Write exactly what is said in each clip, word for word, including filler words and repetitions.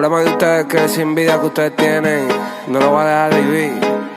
problema de ustedes es que esa envidia que ustedes tienen no lo va a dejar vivir.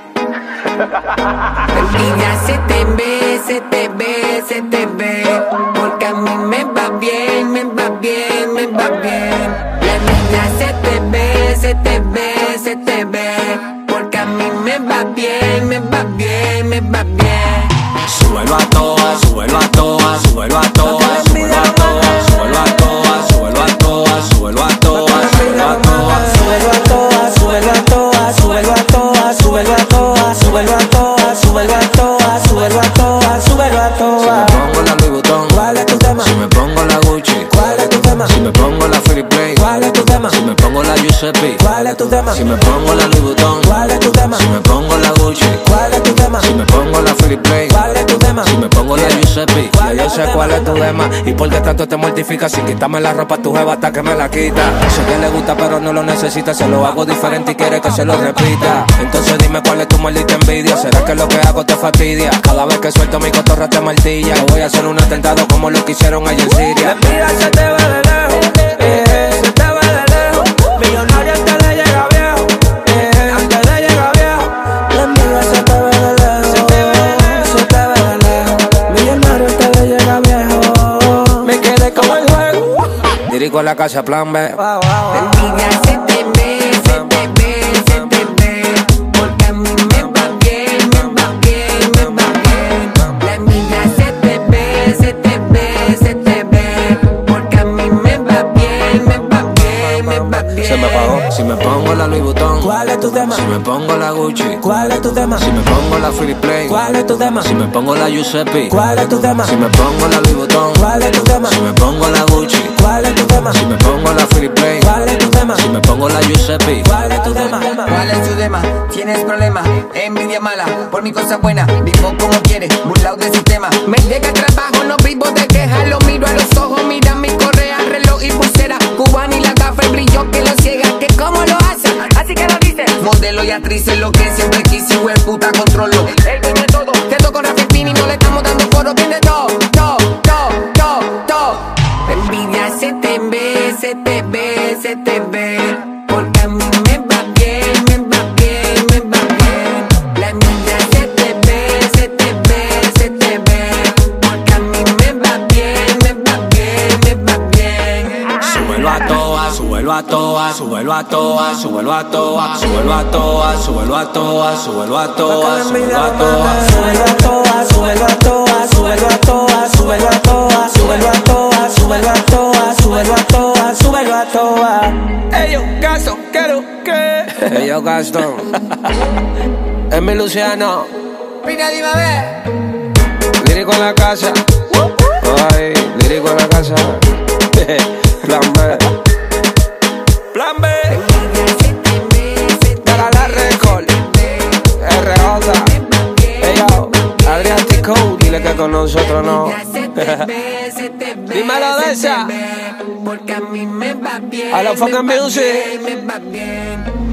Envidia se te ve, se te ve, se te ve, porque a mí me va bien, me va bien, me va bien. La envidia se te ve, se te ve, se te ve, porque a mí me va bien, me va bien, me va bien. Súbelo a toa, súbelo a toa, súbelo a toa, súbelo a toa, súbelo a toa, súbelo a toa, súbelo a toa, súbelo a toa, súbelo a toa, súbelo a toa, súbelo a toa, súbelo a toa, súbelo a toa, súbelo a toa, súbelo a toa, súbelo a toa. Si me pongo la Louis Vuitton, ¿cuál es tu tema? Si me pongo la Gucci, ¿cuál es tu tema? Si me pongo la Philip Plein, ¿cuál es tu tema? Si me pongo la Giuseppe, ¿cuál es tu tema? Si me pongo la Louis Vuitton, ¿cuál es tu tema? Si me pongo la Gucci, ¿cuál es tu tema? Si me pongo la Philip Plein, ¿cuál es tu tema? Si me pongo la Giuseppe, ¿cuál ya yo es tu sé tema? cuál es tu tema y por qué tanto te mortificas sin quitarme la ropa tu jeva hasta que me la quita. Sé que le gusta pero no lo necesita, se lo hago diferente y quiere que se lo repita. Entonces dime cuál es tu maldita envidia, será que lo que hago te fastidia. Cada vez que suelto mi cotorra te martilla, o voy a hacer un atentado como lo que hicieron allá en Siria. La envidia se te va de lejos, eh, se te va de lejos. Millonario antes de llegar viejo, eh, antes de llegar viejo. La envidia se te va de lejos, se te va de lejos, se te va de lejos. Millonario antes de llegar viejo. Me quedé como el juego. Dirigo a la casa plan B. Wow, wow, wow. Envidia se te ve, se te ve, se te ve, porque a mí me va bien, me va bien, me va bien. La envidia se te ve, se te ve, se te ve, porque a mí me va bien, me va bien, me va bien. Se me pagó. Si me pongo la Louis Vuitton, ¿cuál es tu tema? Si me pongo la Gucci, ¿cuál es tu tema? Si me pongo la Philip Plein, ¿cuál es tu tema? Si me pongo la Giuseppe, ¿cuál es tu tema? Si me pongo la Louis Vuitton, ¿cuál es tu tema? Si me pongo la Gucci, ¿cuál es tu tema? Si me pongo la Philip Plein, ¿cuál es tu tema? Si me pongo la Giuseppe, ¿cuál es tu tema? ¿Cuál es tu tema? ¿Tienes problema? Envidia mala, por mi cosa buena. Vivo como quiere, burlado del sistema. Me llega el trabajo, no vivo de queja. Lo miro a los ojos, mira mi correa, reloj y pulsera. Cubana y la gafa, el brillo que lo ciega. Que cómo lo hacen, así que lo dicen. Modelo y actriz es lo que siempre quise, y puta controlo. El dueño de todo, te toco Rafetini, no le estamos dando foro. Bien de todo, todo, todo, todo, todo. Envidia se te ve, se te ve, se te ve, porque a mí me va bien, me va bien, me va bien. La envidia se te ve, se te ve, se te ve, porque a mí me va bien, me va bien, me va bien. súbelo a toa, súbelo a toa, súbelo a toa, súbelo a toa, súbelo a toa, súbelo a toa, súbelo a toa, súbelo a toa. Súbelo a toa, súbelo a toa, súbelo a toa, súbelo a toa, súbelo a toa, súbelo a toa, súbelo a toa, súbelo a toa. Ey, yo, Gastón, quiero que. Hey, yo Gastón, es mi Luciano, Mira, dime a ver. lírico en la casa, ay, lírico en la casa, plan B, Plan B, Envidia se te ve, se te para la record, R J, hey yo, Adriático, dile que con nosotros no. se te ve, se te ve. Dímelo de se te esa. ve, porque a mí me va bien. A la fucking me va music. bien, me va bien.